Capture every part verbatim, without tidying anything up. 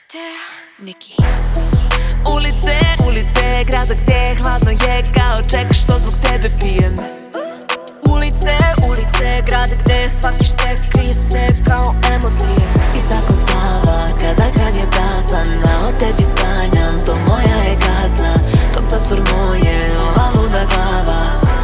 Teja, Niki. Ulice, ulice, grada gdje hladno je kao čekaš što zbog tebe pijem. Ulice, ulice, grada gdje svaki štek krije se kao emocije. I tako spava kada grad je prazan, a o tebi sanjam, to moja je kazna. Dok zatvor moje, ova luda glava.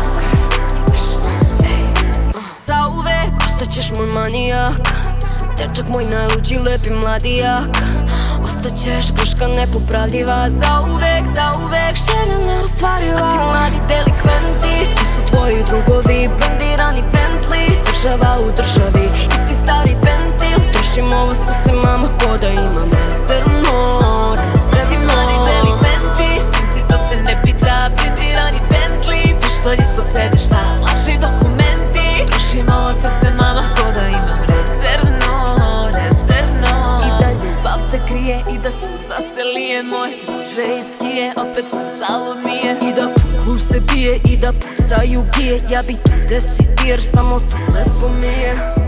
Zauvek ostaćeš moj manijak, dečak moj najluđi, lepi mladijak. Ostaćeš greška nepopravljiva, zauvek, zauvek želja neostvariva. A ti mladi delikventi, to su tvoji drugovi, blendirani Bentley, država u državi, isti stari ventil. Trošim ovo srce, mama, ko da imam rezervno, rezervno. Ti mladi delikventi, s kim si to se ne pita, blendirani Bentley, pištolj ispod sedišta, lažni dokumenti. Trošim ovo srce, mama, ko da imam rezervno, rezervno. I da ljubav se krije i da suza se lije, moje druže iz Kije, opet uzalud nije. I da puklu se bije i da pucaju gije, ja bi tu deset jer samo tu lepo mi je.